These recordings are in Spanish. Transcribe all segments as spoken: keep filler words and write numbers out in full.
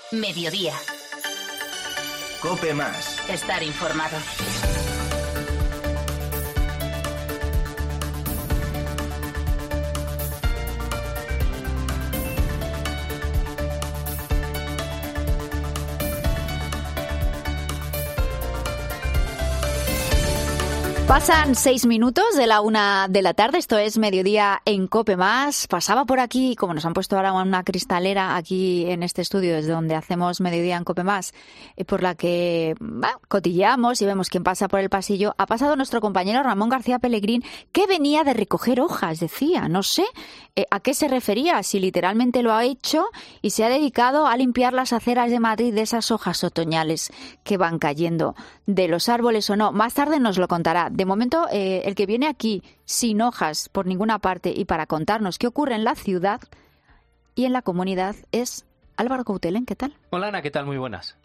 Mediodía. COPE Más. Estar informado. Pasan seis minutos de la una de la tarde, esto es Mediodía en COPE Más. Pasaba por aquí, como nos han puesto ahora una cristalera aquí en este estudio, desde donde hacemos Mediodía en COPE Más, eh, por la que bah, cotilleamos y vemos quién pasa por el pasillo. Ha pasado nuestro compañero Ramón García Pellegrín, que venía de recoger hojas, decía. No sé eh, a qué se refería, si literalmente lo ha hecho y se ha dedicado a limpiar las aceras de Madrid de esas hojas otoñales que van cayendo de los árboles o no. Más tarde nos lo contará. De momento, eh, el que viene aquí sin hojas por ninguna parte y para contarnos qué ocurre en la ciudad y en la comunidad es Álvaro Coutelén. ¿Qué tal? Hola, Ana, ¿qué tal? Muy buenas.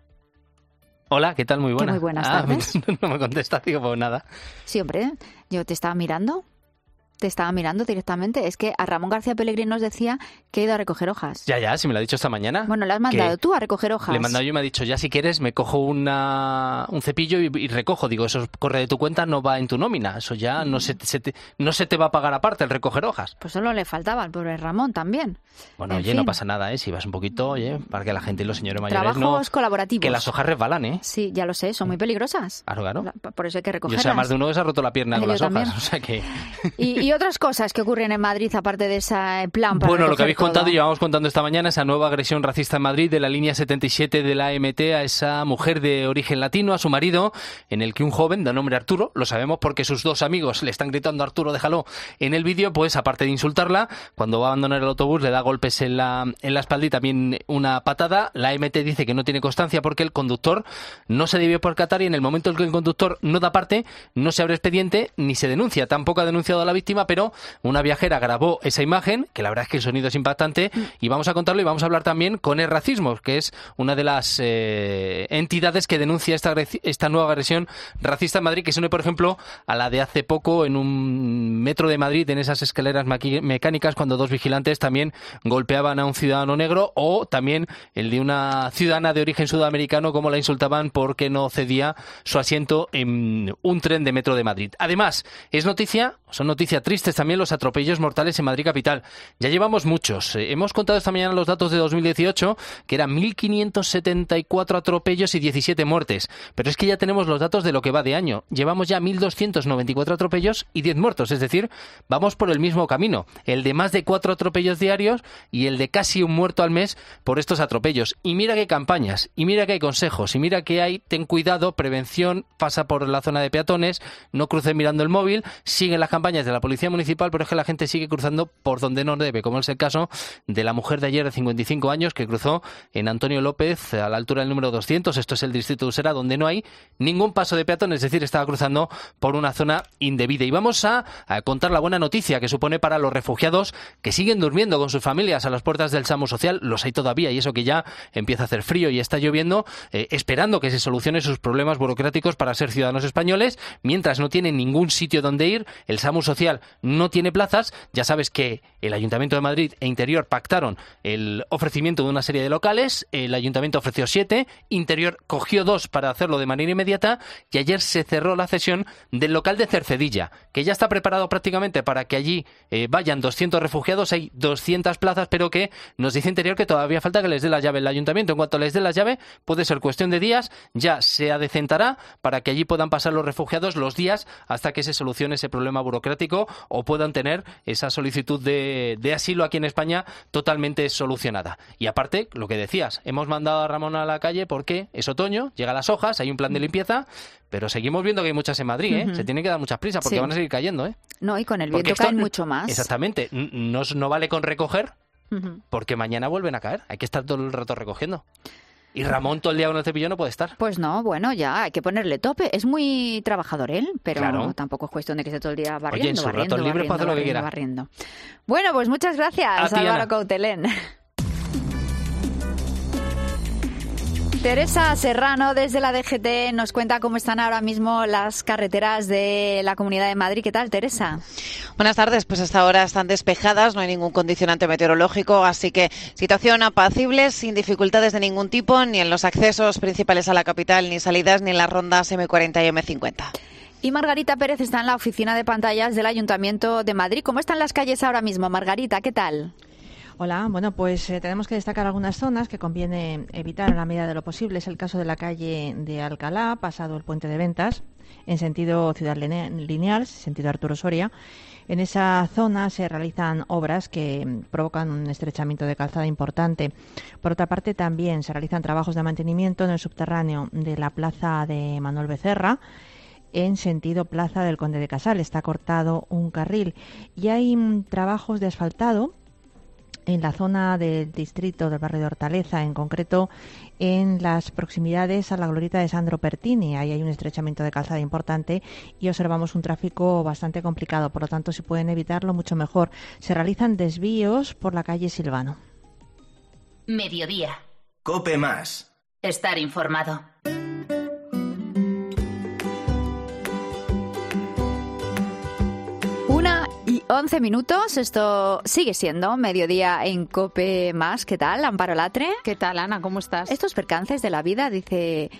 Hola, ¿qué tal? Muy buenas. Muy buenas ah, tardes. No me contestas, digo, pues nada. Sí, hombre, yo te estaba mirando. Te estaba mirando directamente. Es que a Ramón García Pellegrín nos decía que ha ido a recoger hojas. Ya, ya, si me lo ha dicho esta mañana. Bueno, le has mandado tú a recoger hojas. Le he mandado yo y me ha dicho, ya si quieres me cojo una, un cepillo y, y recojo. Digo, eso corre de tu cuenta, no va en tu nómina. Eso ya no se, se te, no se te va a pagar aparte el recoger hojas. Pues solo le faltaba al pobre Ramón también. Bueno, en oye, fin. no pasa nada, ¿eh? Si vas un poquito, oye, para que la gente y los señores mayores Trabajos no... colaborativos. Que las hojas resbalan, ¿eh? Sí, ya lo sé, son muy peligrosas. Claro, claro. Por eso hay que recogerlas. Yo sé a más de uno que se ha roto la pierna Yo con las también. hojas, o sea que... Y, y otras cosas que ocurren en Madrid, aparte de ese plan para Bueno, lo que recoger habéis contado todo. y llevamos contando esta mañana, esa nueva agresión racista en Madrid de la línea setenta y siete de la A M T a esa mujer de origen latino, a su marido, en el que un joven de nombre Arturo, lo sabemos porque sus dos amigos le están gritando Arturo, déjalo, en el vídeo, pues aparte de insultarla, cuando va a abandonar el autobús le da golpes en la, en la espalda y también una patada. La A M T dice que no tiene constancia porque el conductor no se debió percatar y en el momento en que el conductor no da parte, no se abre expediente ni se denuncia. Tampoco ha denunciado a la víctima, pero una viajera grabó esa imagen, que la verdad es que el sonido es impactante, y vamos a contarlo y vamos a hablar también con el racismo, que es una de las eh, entidades que denuncia esta, esta nueva agresión racista en Madrid, que se une, por ejemplo, a la de hace poco en un metro de Madrid, en esas escaleras mecánicas, cuando dos vigilantes también golpeaban a un ciudadano negro, o también el de una ciudadana de origen sudamericano, como la insultaban porque no cedía su asiento en un tren de metro de Madrid. Además, es noticia, son noticias tristes también los atropellos mortales en Madrid capital. Ya llevamos muchos. Eh, hemos contado esta mañana los datos de dos mil dieciocho, que eran mil quinientos setenta y cuatro atropellos y diecisiete muertes. Pero es que ya tenemos los datos de lo que va de año. Llevamos ya mil doscientos noventa y cuatro atropellos y diez muertos. Es decir, vamos por el mismo camino. El de más de cuatro atropellos diarios y el de casi un muerto al mes por estos atropellos. Y mira que hay campañas, y mira que hay consejos, y mira que hay, ten cuidado, prevención, pasa por la zona de peatones, no cruce mirando el móvil, siguen las campañas de la Policía Municipal, pero es que la gente sigue cruzando por donde no debe, como es el caso de la mujer de ayer de cincuenta y cinco años que cruzó en Antonio López a la altura del número doscientos, esto es el distrito de Usera, donde no hay ningún paso de peatón, es decir, estaba cruzando por una zona indebida. Y vamos a, a contar la buena noticia que supone para los refugiados que siguen durmiendo con sus familias a las puertas del SAMU social, los hay todavía, y eso que ya empieza a hacer frío y está lloviendo, eh, esperando que se solucionen sus problemas burocráticos para ser ciudadanos españoles, mientras no tienen ningún sitio donde ir, el SAMU social no tiene plazas. Ya sabes que el Ayuntamiento de Madrid e Interior pactaron el ofrecimiento de una serie de locales, el Ayuntamiento ofreció siete, Interior cogió dos para hacerlo de manera inmediata y ayer se cerró la cesión del local de Cercedilla, que ya está preparado prácticamente para que allí eh, vayan doscientos refugiados, hay doscientas plazas, pero que nos dice Interior que todavía falta que les dé la llave el Ayuntamiento. En cuanto les dé la llave, puede ser cuestión de días, ya se adecentará para que allí puedan pasar los refugiados los días hasta que se solucione ese problema burocrático o puedan tener esa solicitud de, de asilo aquí en España totalmente solucionada. Y aparte, lo que decías, hemos mandado a Ramón a la calle porque es otoño, llegan las hojas, hay un plan de limpieza, pero seguimos viendo que hay muchas en Madrid, ¿eh? Uh-huh. Se tienen que dar muchas prisas porque sí. Van a seguir cayendo, ¿eh? No, y con el viento caen mucho más. Exactamente, no, no vale con recoger, uh-huh. porque mañana vuelven a caer, hay que estar todo el rato recogiendo. Y Ramón todo el día con el cepillo no puede estar. Pues no, bueno, ya hay que ponerle tope. Es muy trabajador él, pero claro. no, tampoco es cuestión de que esté todo el día barriendo, Oye, en sus barriendo, ratos libres barriendo, puede hacer lo que quiera. barriendo. Bueno, pues muchas gracias, a ti, Álvaro Ana. Coutelén. Teresa Serrano, desde la D G T, nos cuenta cómo están ahora mismo las carreteras de la Comunidad de Madrid. ¿Qué tal, Teresa? Buenas tardes, pues hasta ahora están despejadas, no hay ningún condicionante meteorológico, así que situación apacible, sin dificultades de ningún tipo, ni en los accesos principales a la capital, ni salidas, ni en las rondas eme cuarenta y eme cincuenta. Y Margarita Pérez está en la oficina de pantallas del Ayuntamiento de Madrid. ¿Cómo están las calles ahora mismo, Margarita? ¿Qué tal? Hola, bueno, pues eh, tenemos que destacar algunas zonas que conviene evitar en la medida de lo posible. Es el caso de la calle de Alcalá, pasado el Puente de Ventas, en sentido Ciudad Lineal, sentido Arturo Soria. En esa zona se realizan obras que provocan un estrechamiento de calzada importante. Por otra parte, también se realizan trabajos de mantenimiento en el subterráneo de la plaza de Manuel Becerra, en sentido Plaza del Conde de Casal. Está cortado un carril y hay mm, trabajos de asfaltado en la zona del distrito del barrio de Hortaleza, en concreto en las proximidades a la glorieta de Sandro Pertini. Ahí hay un estrechamiento de calzada importante y observamos un tráfico bastante complicado. Por lo tanto, si pueden evitarlo, mucho mejor. Se realizan desvíos por la calle Silvano. Mediodía. Cope más. Estar informado. Una y once minutos, esto sigue siendo Mediodía en Cope Más. ¿Qué tal, Amparo Latre? ¿Qué tal, Ana? ¿Cómo estás? Estos percances de la vida, dice,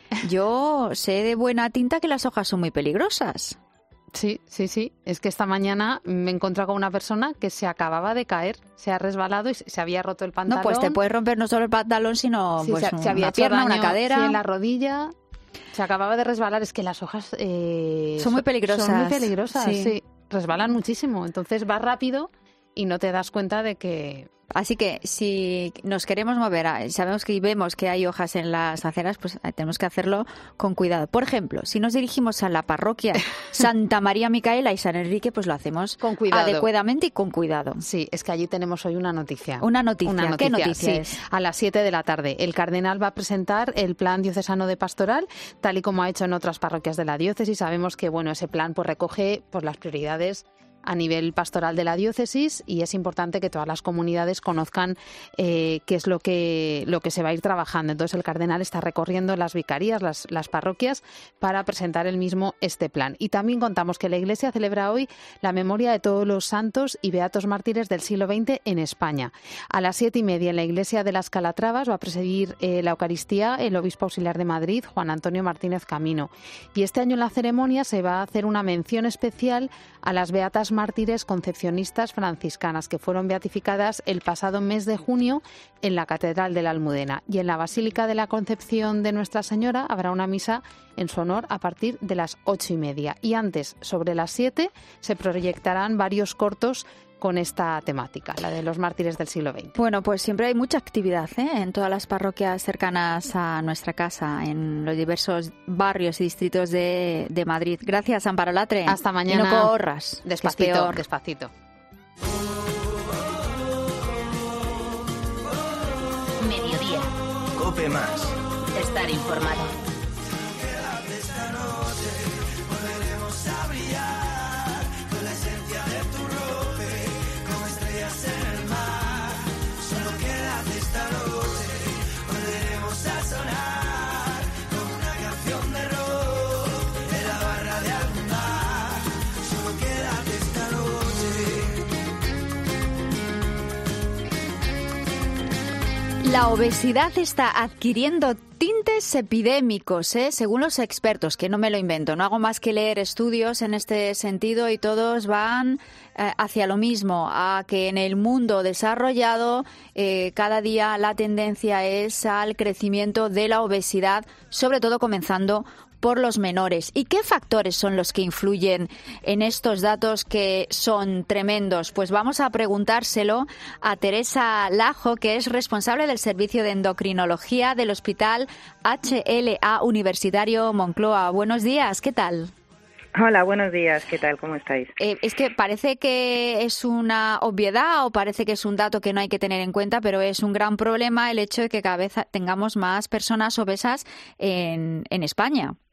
yo sé de buena tinta que las hojas son muy peligrosas. Sí, sí, sí. Es que esta mañana me he encontrado con una persona que se acababa de caer, se ha resbalado y se había roto el pantalón. No, pues te puedes romper no solo el pantalón, sino sí, pues se, una se había pierna, daño, una cadera. Sí, en la rodilla. Se acababa de resbalar. Es que las hojas eh, son muy peligrosas. Son muy peligrosas, sí. sí. Resbalan muchísimo. Entonces vas rápido y no te das cuenta de que... Así que si nos queremos mover, sabemos que vemos que hay hojas en las aceras, pues tenemos que hacerlo con cuidado. Por ejemplo, si nos dirigimos a la parroquia Santa María Micaela y San Enrique, pues lo hacemos con cuidado, adecuadamente y con cuidado. Sí, es que allí tenemos hoy una noticia. Una noticia. Una noticia. ¿Qué noticia sí, es? A las siete de la tarde. El cardenal va a presentar el plan diocesano de pastoral, tal y como ha hecho en otras parroquias de la diócesis. Sabemos que bueno, ese plan pues recoge pues las prioridades a nivel pastoral de la diócesis y es importante que todas las comunidades conozcan eh, qué es lo que lo que se va a ir trabajando. Entonces el cardenal está recorriendo las vicarías, las, las parroquias para presentar él mismo este plan. Y también contamos que la Iglesia celebra hoy la memoria de todos los santos y beatos mártires del siglo veinte en España. A las siete y media en la Iglesia de las Calatravas va a presidir eh, la Eucaristía el obispo auxiliar de Madrid, Juan Antonio Martínez Camino. Y este año en la ceremonia se va a hacer una mención especial a las beatas mártires concepcionistas franciscanas que fueron beatificadas el pasado mes de junio en la Catedral de la Almudena. Y en la Basílica de la Concepción de Nuestra Señora habrá una misa en su honor a partir de las ocho y media. Y antes, sobre las siete, se proyectarán varios cortos con esta temática, la de los mártires del siglo veinte. Bueno, pues siempre hay mucha actividad ¿eh? en todas las parroquias cercanas a nuestra casa, en los diversos barrios y distritos de, de Madrid. Gracias, Amparo Latre. Hasta mañana. Y no corras. Despacito, despacito. Mediodía. Cope más. Estar informado. La obesidad está adquiriendo tintes epidémicos, ¿eh? Según los expertos, que no me lo invento. No hago más que leer estudios en este sentido y todos van eh, hacia lo mismo, a que en el mundo desarrollado eh, cada día la tendencia es al crecimiento de la obesidad, sobre todo comenzando por los menores. ¿Y qué factores son los que influyen en estos datos que son tremendos? Pues vamos a preguntárselo a Teresa Lajo, que es responsable del Servicio de Endocrinología del Hospital H L A Universitario Moncloa. Buenos días, ¿qué tal? Hola, buenos días, ¿qué tal? ¿Cómo estáis? Eh, es que parece que es una obviedad o parece que es un dato que no hay que tener en cuenta, pero es un gran problema el hecho de que cada vez tengamos más personas obesas en, en España.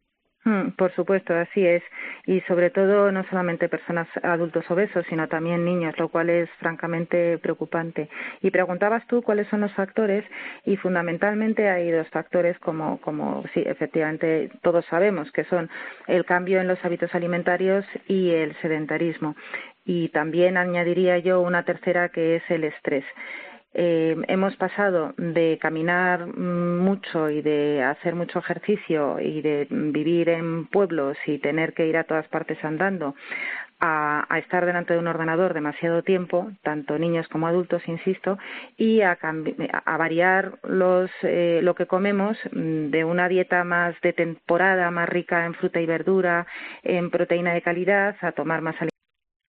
Por supuesto, así es. Y sobre todo no solamente personas adultos obesos, sino también niños, lo cual es francamente preocupante. Y preguntabas tú cuáles son los factores, y fundamentalmente hay dos factores como, como sí, efectivamente todos sabemos, que son el cambio en los hábitos alimentarios y el sedentarismo. Y también añadiría yo una tercera, que es el estrés. Eh, hemos pasado de caminar mucho y de hacer mucho ejercicio y de vivir en pueblos y tener que ir a todas partes andando a, a estar delante de un ordenador demasiado tiempo, tanto niños como adultos, insisto, y a, a variar los, eh, lo que comemos de una dieta más de temporada, más rica en fruta y verdura, en proteína de calidad, a tomar más alimentos.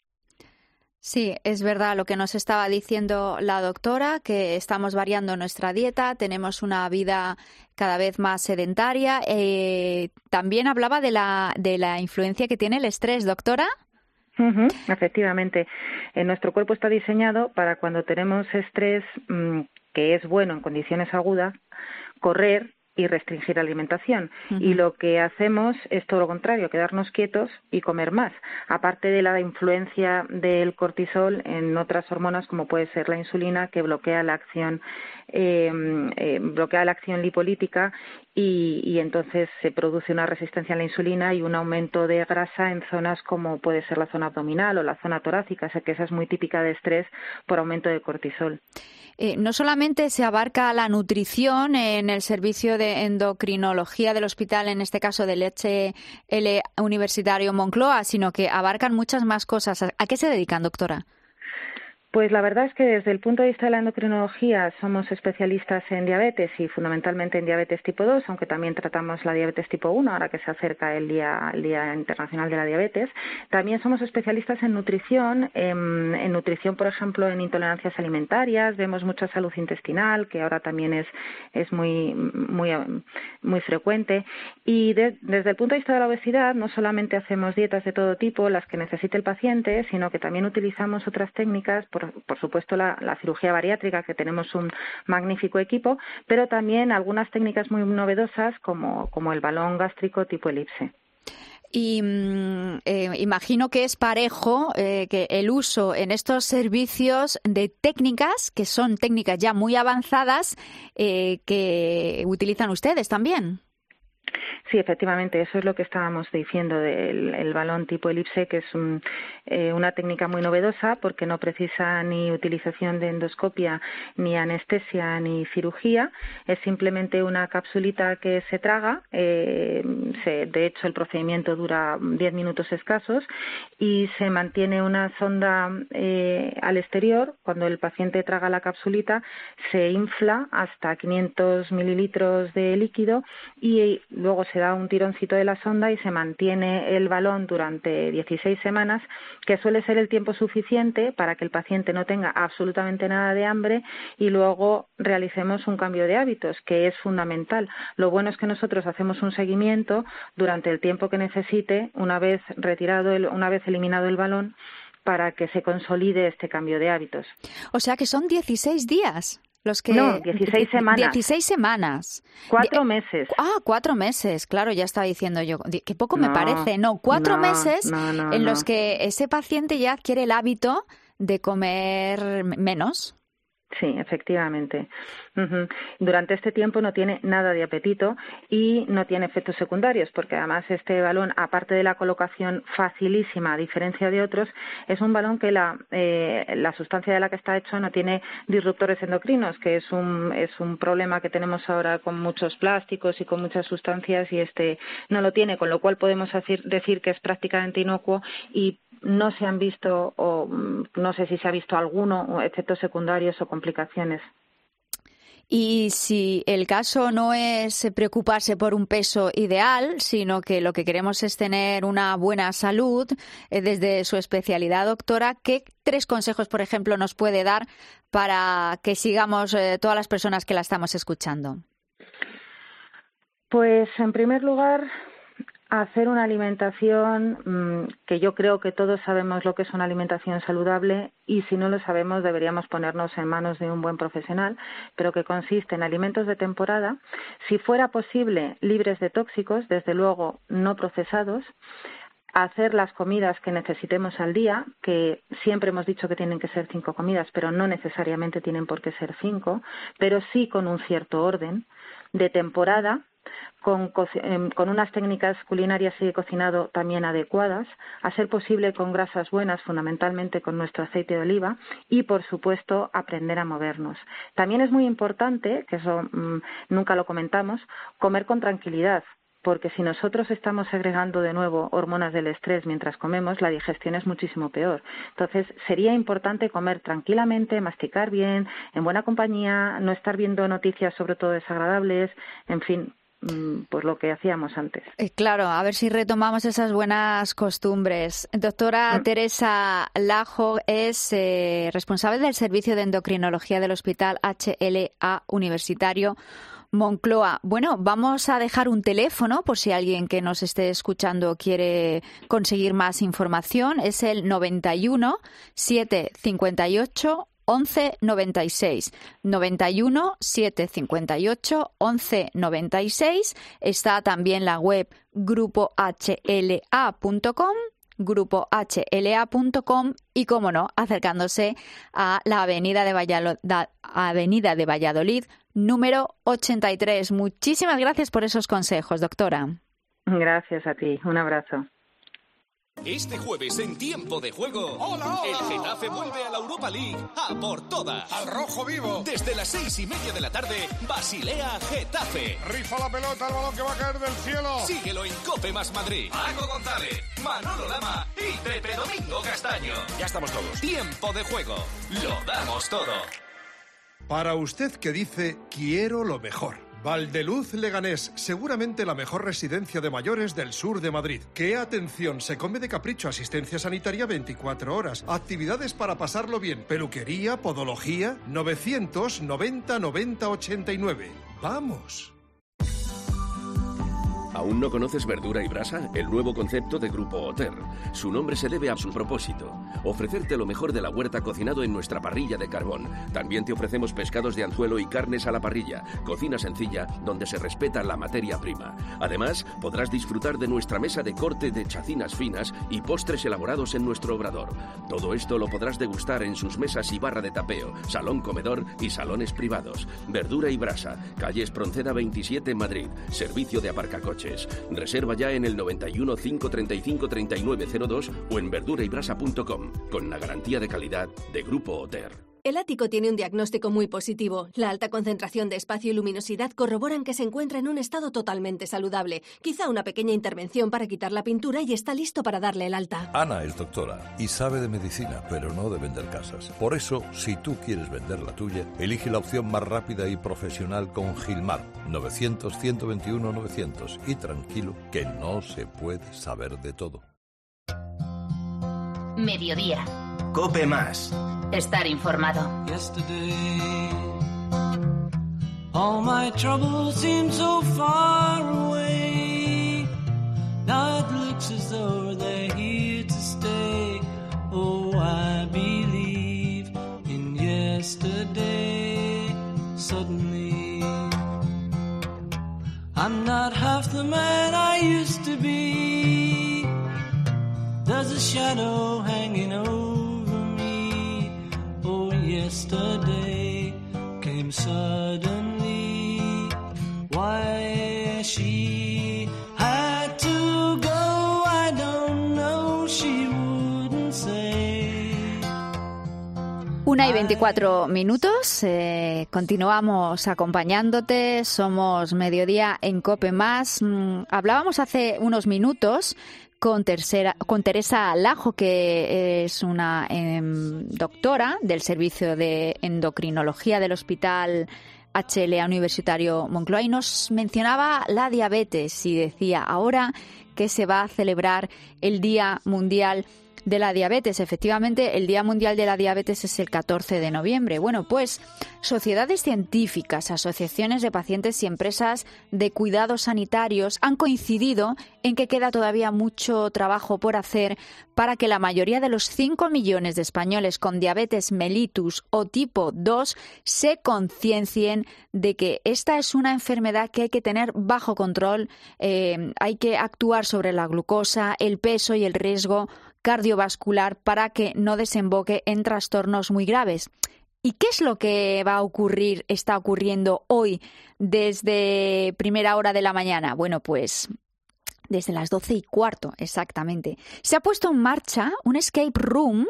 Sí, es verdad lo que nos estaba diciendo la doctora, que estamos variando nuestra dieta, tenemos una vida cada vez más sedentaria. Eh, también hablaba de la, de la influencia que tiene el estrés, doctora. Uh-huh, efectivamente. Eh, nuestro cuerpo está diseñado para cuando tenemos estrés, mmm, que es bueno en condiciones agudas, correr y restringir la alimentación. Uh-huh. Y lo que hacemos es todo lo contrario, quedarnos quietos y comer más, aparte de la influencia del cortisol en otras hormonas como puede ser la insulina, que bloquea la acción eh, eh, bloquea la acción lipolítica y, y entonces se produce una resistencia a la insulina y un aumento de grasa en zonas como puede ser la zona abdominal o la zona torácica, o sea que esa es muy típica de estrés por aumento de cortisol. Eh, no solamente se abarca la nutrición en el servicio de endocrinología del hospital, en este caso del H L Universitario Moncloa, sino que abarcan muchas más cosas. ¿A qué se dedican, doctora? Pues la verdad es que desde el punto de vista de la endocrinología somos especialistas en diabetes y fundamentalmente en diabetes tipo dos, aunque también tratamos la diabetes tipo uno, ahora que se acerca el Día, el Día Internacional de la Diabetes. También somos especialistas en nutrición, en, en nutrición, por ejemplo, en intolerancias alimentarias. Vemos mucha salud intestinal, que ahora también es, es muy, muy, muy frecuente. Y de, desde el punto de vista de la obesidad, no solamente hacemos dietas de todo tipo, las que necesite el paciente, sino que también utilizamos otras técnicas, Por, por supuesto la, la cirugía bariátrica, que tenemos un magnífico equipo, pero también algunas técnicas muy novedosas como, como el balón gástrico tipo elipse. Y eh, imagino que es parejo eh, que el uso en estos servicios de técnicas, que son técnicas ya muy avanzadas, eh, que utilizan ustedes también. Sí, efectivamente, eso es lo que estábamos diciendo del el balón tipo elipse, que es un, eh, una técnica muy novedosa porque no precisa ni utilización de endoscopia, ni anestesia, ni cirugía. Es simplemente una capsulita que se traga. Eh, se, de hecho, el procedimiento dura diez minutos escasos y se mantiene una sonda eh, al exterior. Cuando el paciente traga la capsulita, se infla hasta quinientos mililitros de líquido y luego se da un tironcito de la sonda y se mantiene el balón durante dieciséis semanas, que suele ser el tiempo suficiente para que el paciente no tenga absolutamente nada de hambre y luego realicemos un cambio de hábitos, que es fundamental. Lo bueno es que nosotros hacemos un seguimiento durante el tiempo que necesite, una vez retirado, el, una vez eliminado el balón, para que se consolide este cambio de hábitos. O sea que son dieciséis días. Los que... No, dieciséis semanas. dieciséis semanas. Cuatro de... meses. Ah, cuatro meses, claro, ya estaba diciendo yo. Que poco no, me parece. No, cuatro no, meses no, no, en no. los que ese paciente ya adquiere el hábito de comer menos. Sí, efectivamente. Uh-huh. Durante este tiempo no tiene nada de apetito y no tiene efectos secundarios, porque además este balón, aparte de la colocación facilísima, a diferencia de otros, es un balón que la, eh, la sustancia de la que está hecho no tiene disruptores endocrinos, que es un, es un problema que tenemos ahora con muchos plásticos y con muchas sustancias, y este no lo tiene, con lo cual podemos decir, decir que es prácticamente inocuo y no se han visto, o no sé si se ha visto alguno, efectos secundarios o complicaciones. Y si el caso no es preocuparse por un peso ideal, sino que lo que queremos es tener una buena salud, eh, desde su especialidad, doctora, ¿qué tres consejos, por ejemplo, nos puede dar para que sigamos eh, todas las personas que la estamos escuchando? Pues, en primer lugar, hacer una alimentación mmm, que yo creo que todos sabemos lo que es una alimentación saludable, y si no lo sabemos deberíamos ponernos en manos de un buen profesional, pero que consiste en alimentos de temporada, si fuera posible libres de tóxicos, desde luego no procesados, hacer las comidas que necesitemos al día, que siempre hemos dicho que tienen que ser cinco comidas, pero no necesariamente tienen por qué ser cinco, pero sí con un cierto orden, de temporada, Con, con unas técnicas culinarias y de cocinado también adecuadas, a ser posible con grasas buenas, fundamentalmente con nuestro aceite de oliva, y por supuesto aprender a movernos. También es muy importante, que eso mmm, nunca lo comentamos, comer con tranquilidad, porque si nosotros estamos segregando de nuevo hormonas del estrés mientras comemos, la digestión es muchísimo peor. Entonces, sería importante comer tranquilamente, masticar bien, en buena compañía, no estar viendo noticias sobre todo desagradables, en fin, pues lo que hacíamos antes. Eh, claro, a ver si retomamos esas buenas costumbres. Doctora mm. Teresa Lajo es eh, responsable del Servicio de Endocrinología del Hospital H L A Universitario Moncloa. Bueno, vamos a dejar un teléfono por si alguien que nos esté escuchando quiere conseguir más información. Es el noventa y uno, setecientos cincuenta y ocho, once noventa y seis, noventa y uno, setecientos cincuenta y ocho, once noventa y seis. Está también la web grupo h l a punto com, grupo h l a punto com, y, como no, acercándose a la avenida de Valladolid, avenida de Valladolid número ochenta y tres. Muchísimas gracias por esos consejos, doctora. Gracias a ti. Un abrazo. Este jueves, en Tiempo de Juego, ¡Hola, hola! El Getafe vuelve a la Europa League a por todas. ¡Al rojo vivo! Desde las seis y media de la tarde, Basilea Getafe. Rifa la pelota, el balón que va a caer del cielo. Síguelo en Cope Más Madrid. Paco González, Manolo Lama y Pepe Domingo Castaño. Ya estamos todos. Tiempo de Juego. Lo damos todo. Para usted que dice, quiero lo mejor. Valdeluz Leganés, seguramente la mejor residencia de mayores del sur de Madrid. ¡Qué atención! Se come de capricho, asistencia sanitaria veinticuatro horas, actividades para pasarlo bien, peluquería, podología, novecientos noventa noventa ochenta y nueve. ¡Vamos! ¿Aún no conoces Verdura y Brasa? El nuevo concepto de Grupo Oter. Su nombre se debe a su propósito: ofrecerte lo mejor de la huerta cocinado en nuestra parrilla de carbón. También te ofrecemos pescados de anzuelo y carnes a la parrilla. Cocina sencilla donde se respeta la materia prima. Además, podrás disfrutar de nuestra mesa de corte de chacinas finas y postres elaborados en nuestro obrador. Todo esto lo podrás degustar en sus mesas y barra de tapeo, salón comedor y salones privados. Verdura y Brasa, calle Espronceda veintisiete, Madrid. Servicio de aparcacoches. Reserva ya en el noventa y uno, cinco treinta y cinco, treinta y nueve cero dos o en verdura y brasa punto com, con la garantía de calidad de Grupo Oter. El ático tiene un diagnóstico muy positivo. La alta concentración de espacio y luminosidad corroboran que se encuentra en un estado totalmente saludable. Quizá una pequeña intervención para quitar la pintura y está listo para darle el alta. Ana es doctora y sabe de medicina, pero no de vender casas. Por eso, si tú quieres vender la tuya, elige la opción más rápida y profesional con Gilmar. novecientos, ciento veintiuno, novecientos. Y tranquilo, que no se puede saber de todo. Mediodía. Cope Más. Estar informado. Yesterday, all my troubles seem so far away. Now it looks as though they're here to stay. Oh, I believe in yesterday. Suddenly, I'm not half the man I used to be. There's a shadow hanging over. Yesterday came suddenly. Why she had to go, I don't know, she wouldn't say. Una y veinticuatro minutos, eh, continuamos acompañándote, somos Mediodía en Cope Más. Mm, hablábamos hace unos minutos Con, tercera, con Teresa Lajo, que es una eh, doctora del Servicio de Endocrinología del Hospital H L A Universitario Moncloa, y nos mencionaba la diabetes y decía ahora que se va a celebrar el Día Mundial de la diabetes. Efectivamente, el Día Mundial de la Diabetes es el catorce de noviembre. Bueno, pues sociedades científicas, asociaciones de pacientes y empresas de cuidados sanitarios han coincidido en que queda todavía mucho trabajo por hacer para que la mayoría de los cinco millones de españoles con diabetes mellitus o tipo dos se conciencien de que esta es una enfermedad que hay que tener bajo control, eh, hay que actuar sobre la glucosa, el peso y el riesgo cardiovascular para que no desemboque en trastornos muy graves. ¿Y qué es lo que va a ocurrir, está ocurriendo hoy desde primera hora de la mañana? Bueno, pues desde las doce y cuarto exactamente. Se ha puesto en marcha un escape room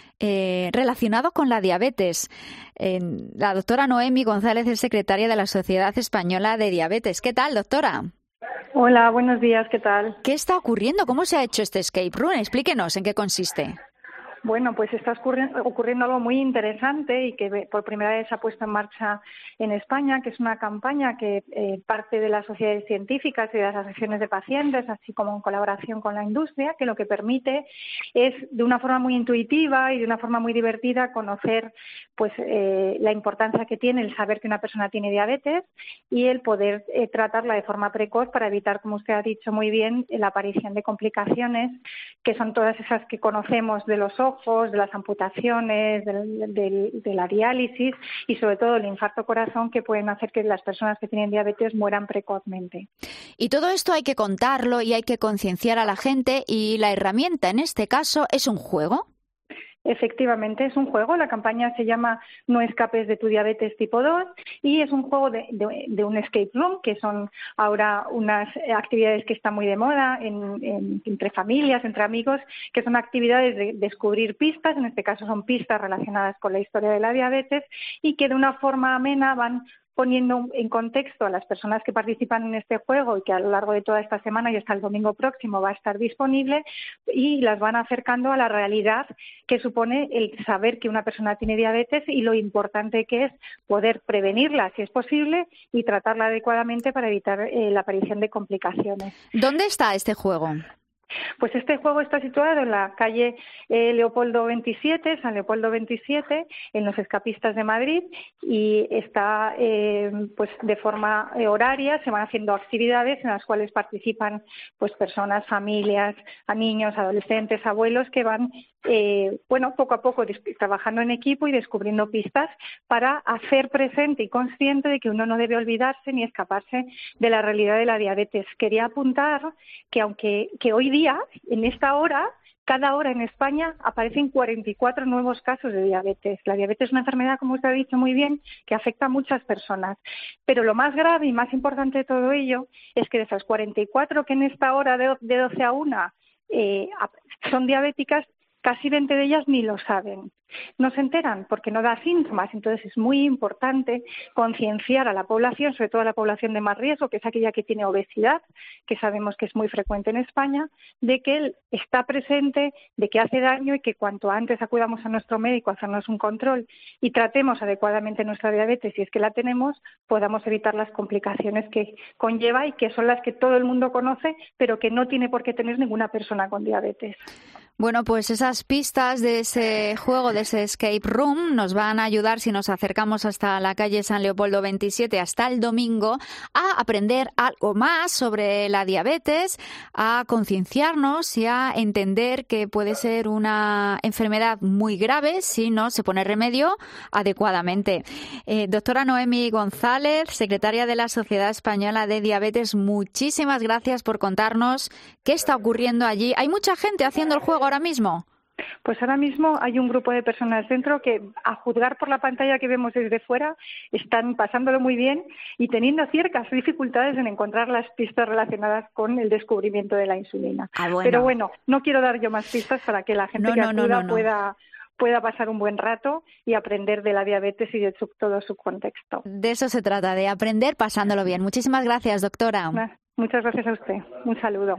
eh, relacionado con la diabetes. Eh, la doctora Noemi González es secretaria de la Sociedad Española de Diabetes. ¿Qué tal, doctora? Hola, buenos días, ¿qué tal? ¿Qué está ocurriendo? ¿Cómo se ha hecho este escape room? Explíquenos en qué consiste. Bueno, pues está ocurriendo algo muy interesante y que por primera vez se ha puesto en marcha en España, que es una campaña que eh, parte de las sociedades científicas y de las asociaciones de pacientes, así como en colaboración con la industria, que lo que permite es, de una forma muy intuitiva y de una forma muy divertida, conocer pues eh, la importancia que tiene el saber que una persona tiene diabetes y el poder eh, tratarla de forma precoz para evitar, como usted ha dicho muy bien, la aparición de complicaciones, que son todas esas que conocemos de los ojos, de las amputaciones, de, de, de la diálisis y sobre todo el infarto corazón, que pueden hacer que las personas que tienen diabetes mueran precozmente. Y todo esto hay que contarlo y hay que concienciar a la gente, y la herramienta en este caso es un juego. Efectivamente, es un juego. La campaña se llama No escapes de tu diabetes tipo dos y es un juego de, de, de un escape room, que son ahora unas actividades que están muy de moda en, en, entre familias, entre amigos, que son actividades de descubrir pistas, en este caso son pistas relacionadas con la historia de la diabetes y que de una forma amena van poniendo en contexto a las personas que participan en este juego y que a lo largo de toda esta semana y hasta el domingo próximo va a estar disponible, y las van acercando a la realidad que supone el saber que una persona tiene diabetes y lo importante que es poder prevenirla si es posible y tratarla adecuadamente para evitar eh, la aparición de complicaciones. ¿Dónde está este juego? Pues este juego está situado en la calle eh, Leopoldo veintisiete, San Leopoldo veintisiete, en los Escapistas de Madrid, y está eh, pues de forma eh, horaria. Se van haciendo actividades en las cuales participan pues personas, familias, a niños, adolescentes, abuelos, que van eh, bueno poco a poco trabajando en equipo y descubriendo pistas para hacer presente y consciente de que uno no debe olvidarse ni escaparse de la realidad de la diabetes. Quería apuntar que aunque que hoy día en esta hora, cada hora en España aparecen cuarenta y cuatro nuevos casos de diabetes. La diabetes es una enfermedad, como usted ha dicho muy bien, que afecta a muchas personas. Pero lo más grave y más importante de todo ello es que de esas cuarenta y cuatro que en esta hora de doce a una eh, son diabéticas, casi veinte de ellas ni lo saben. No se enteran porque no da síntomas. Entonces es muy importante concienciar a la población, sobre todo a la población de más riesgo, que es aquella que tiene obesidad, que sabemos que es muy frecuente en España, de que él está presente, de que hace daño y que cuanto antes acudamos a nuestro médico a hacernos un control y tratemos adecuadamente nuestra diabetes, si es que la tenemos, podamos evitar las complicaciones que conlleva y que son las que todo el mundo conoce, pero que no tiene por qué tener ninguna persona con diabetes. Bueno, pues esas pistas de ese juego, de ese escape room, nos van a ayudar, si nos acercamos hasta la calle San Leopoldo veintisiete hasta el domingo, a aprender algo más sobre la diabetes, a concienciarnos y a entender que puede ser una enfermedad muy grave si no se pone remedio adecuadamente. Eh, doctora Noemi González, secretaria de la Sociedad Española de Diabetes, muchísimas gracias por contarnos qué está ocurriendo allí. ¿Hay mucha gente haciendo el juego ahora mismo? Pues ahora mismo hay un grupo de personas dentro que, a juzgar por la pantalla que vemos desde fuera, están pasándolo muy bien y teniendo ciertas dificultades en encontrar las pistas relacionadas con el descubrimiento de la insulina. Ah, bueno. Pero bueno, no quiero dar yo más pistas para que la gente no, que no, acuda no, no, no. pueda pueda pasar un buen rato y aprender de la diabetes y de su, todo su contexto. De eso se trata, de aprender pasándolo bien. Muchísimas gracias, doctora. Muchas gracias a usted. Un saludo.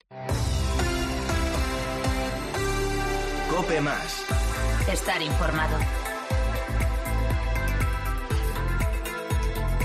COPE Más. Estar informado.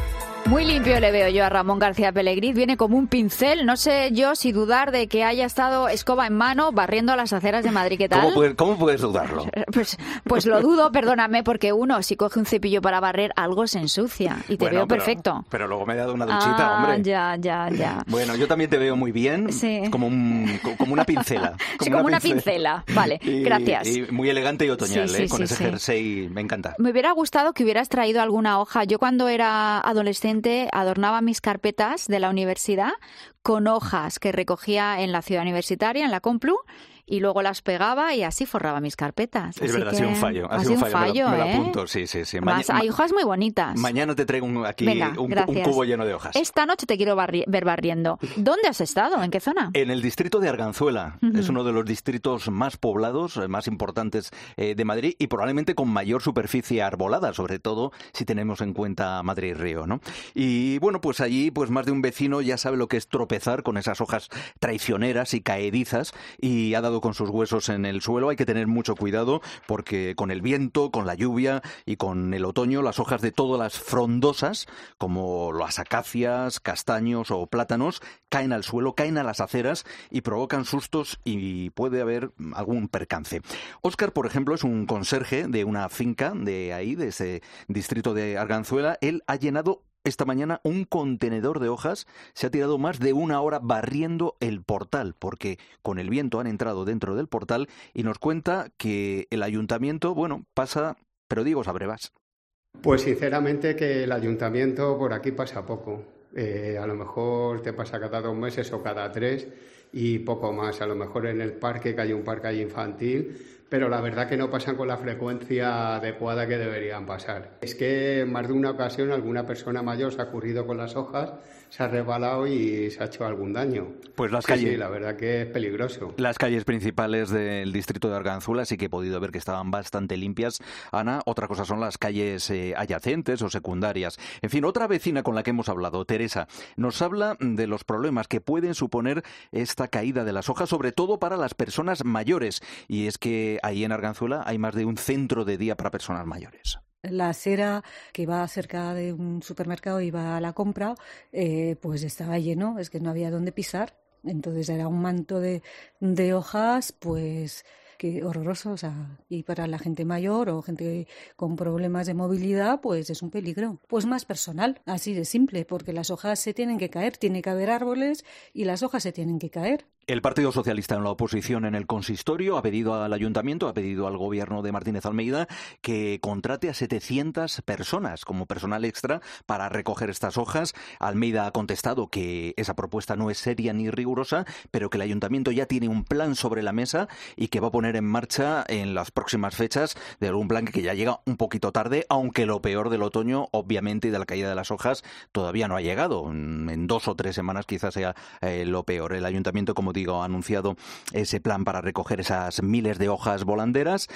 Muy limpio le veo yo a Ramón García Pellegrí, viene como un pincel, no sé yo si dudar de que haya estado escoba en mano barriendo las aceras de Madrid, ¿qué tal? ¿Cómo puedes, cómo puedes dudarlo? Pues, pues lo dudo, perdóname, porque uno, si coge un cepillo para barrer, algo se ensucia y te bueno, veo pero, perfecto. Pero luego me he dado una duchita, ah, hombre. ya, ya, ya. Bueno, yo también te veo muy bien, sí. como, un, como una pincela. Como sí, como una, una pincela, pincela. Vale, y, gracias. Y muy elegante y otoñal, sí, sí, ¿eh? Con sí, ese sí. jersey, me encanta. Me hubiera gustado que hubieras traído alguna hoja. Yo cuando era adolescente adornaba mis carpetas de la universidad con hojas que recogía en la ciudad universitaria, en la Complu, y luego las pegaba y así forraba mis carpetas. Es así verdad, que... ha sido un fallo. Ha, ha sido un fallo, fallo me, lo, me ¿eh? lo apunto, sí, sí, sí. Además, Maña... hay hojas muy bonitas. Mañana te traigo un, aquí Venga, un, un cubo lleno de hojas. Esta noche te quiero barri... ver barriendo. ¿Dónde has estado? ¿En qué zona? En el distrito de Arganzuela. Uh-huh. Es uno de los distritos más poblados, más importantes eh, de Madrid y probablemente con mayor superficie arbolada, sobre todo si tenemos en cuenta Madrid-Río, ¿no? Y bueno, pues allí pues más de un vecino ya sabe lo que es tropezar con esas hojas traicioneras y caedizas y ha dado con sus huesos en el suelo. Hay que tener mucho cuidado porque con el viento, con la lluvia y con el otoño, las hojas de todas las frondosas, como las acacias, castaños o plátanos, caen al suelo, caen a las aceras y provocan sustos y puede haber algún percance. Óscar, por ejemplo, es un conserje de una finca de ahí, de ese distrito de Arganzuela. Él ha llenado esta mañana un contenedor de hojas, se ha tirado más de una hora barriendo el portal, porque con el viento han entrado dentro del portal y nos cuenta que el ayuntamiento, bueno, pasa, pero digo, sabré más. Pues sinceramente que el ayuntamiento por aquí pasa poco. Eh, a lo mejor te pasa cada dos meses o cada tres y poco más. A lo mejor en el parque, que hay un parque ahí infantil, pero la verdad que no pasan con la frecuencia adecuada que deberían pasar. Es que en más de una ocasión alguna persona mayor se ha ocurrido con las hojas, se ha resbalado y se ha hecho algún daño. Pues las sí, calles. Sí, la verdad que es peligroso. Las calles principales del distrito de Arganzuela sí que he podido ver que estaban bastante limpias, Ana. Otra cosa son las calles eh, adyacentes o secundarias. En fin, otra vecina con la que hemos hablado, Teresa, nos habla de los problemas que pueden suponer esta caída de las hojas, sobre todo para las personas mayores. Y es que ahí en Arganzuela hay más de un centro de día para personas mayores. La acera que va cerca de un supermercado y va a la compra, eh, pues estaba lleno, es que no había dónde pisar. Entonces era un manto de, de hojas, pues que horroroso. O sea, y para la gente mayor o gente con problemas de movilidad, pues es un peligro. Pues más personal, así de simple, porque las hojas se tienen que caer, tiene que haber árboles y las hojas se tienen que caer. El Partido Socialista en la oposición en el consistorio ha pedido al ayuntamiento, ha pedido al gobierno de Martínez Almeida que contrate a setecientas personas como personal extra para recoger estas hojas. Almeida ha contestado que esa propuesta no es seria ni rigurosa, pero que el ayuntamiento ya tiene un plan sobre la mesa y que va a poner en marcha en las próximas fechas de algún plan que ya llega un poquito tarde, aunque lo peor del otoño, obviamente, y de la caída de las hojas todavía no ha llegado. En dos o tres semanas quizás sea eh, lo peor. El ayuntamiento, como digo, ha anunciado ese plan para recoger esas miles de hojas volanderas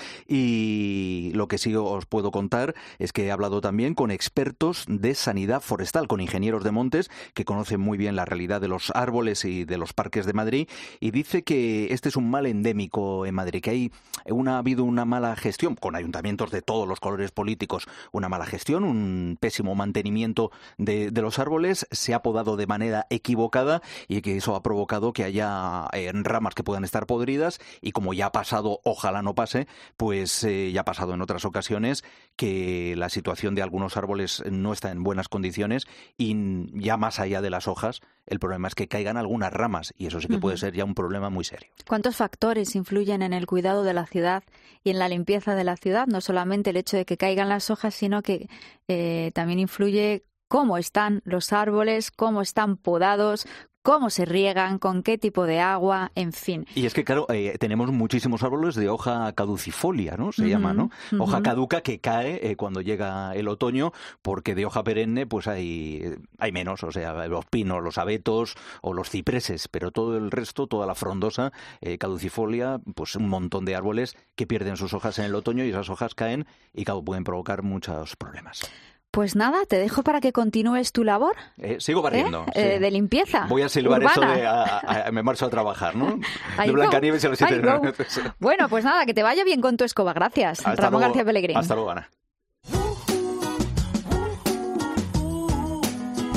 y lo que sí os puedo contar es que he hablado también con expertos de sanidad forestal, con ingenieros de montes que conocen muy bien la realidad de los árboles y de los parques de Madrid y dice que este es un mal endémico en Madrid, que hay una, ha habido una mala gestión con ayuntamientos de todos los colores políticos, una mala gestión, un pésimo mantenimiento de, de los árboles, se ha podado de manera equivocada y que eso ha provocado que haya en ramas que puedan estar podridas y como ya ha pasado, ojalá no pase, pues eh, ya ha pasado en otras ocasiones que la situación de algunos árboles no está en buenas condiciones y ya más allá de las hojas, el problema es que caigan algunas ramas y eso sí que uh-huh. puede ser ya un problema muy serio. ¿Cuántos factores influyen en el cuidado de la ciudad y en la limpieza de la ciudad? No solamente el hecho de que caigan las hojas, sino que eh, también influye cómo están los árboles, cómo están podados, cómo se riegan, con qué tipo de agua, en fin. Y es que, claro, eh, tenemos muchísimos árboles de hoja caducifolia, ¿no? Se uh-huh, llama, ¿no? Uh-huh. Hoja caduca que cae eh, cuando llega el otoño, porque de hoja perenne pues hay, hay menos, o sea, los pinos, los abetos o los cipreses, pero todo el resto, toda la frondosa eh, caducifolia, pues un montón de árboles que pierden sus hojas en el otoño y esas hojas caen y, claro, pueden provocar muchos problemas. Pues nada, te dejo para que continúes tu labor. Eh, sigo barriendo. ¿Eh? Sí. Eh, de limpieza. Voy a silbar urbana. eso de a, a, me marcho a trabajar, ¿no? De Blancanieves a los siete. Bueno, pues nada, que te vaya bien con tu escoba. Gracias, hasta Ramón luego, García Pellegrí. Hasta luego, Ana.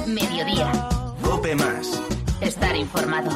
Mediodía. Cope más. Estar informado.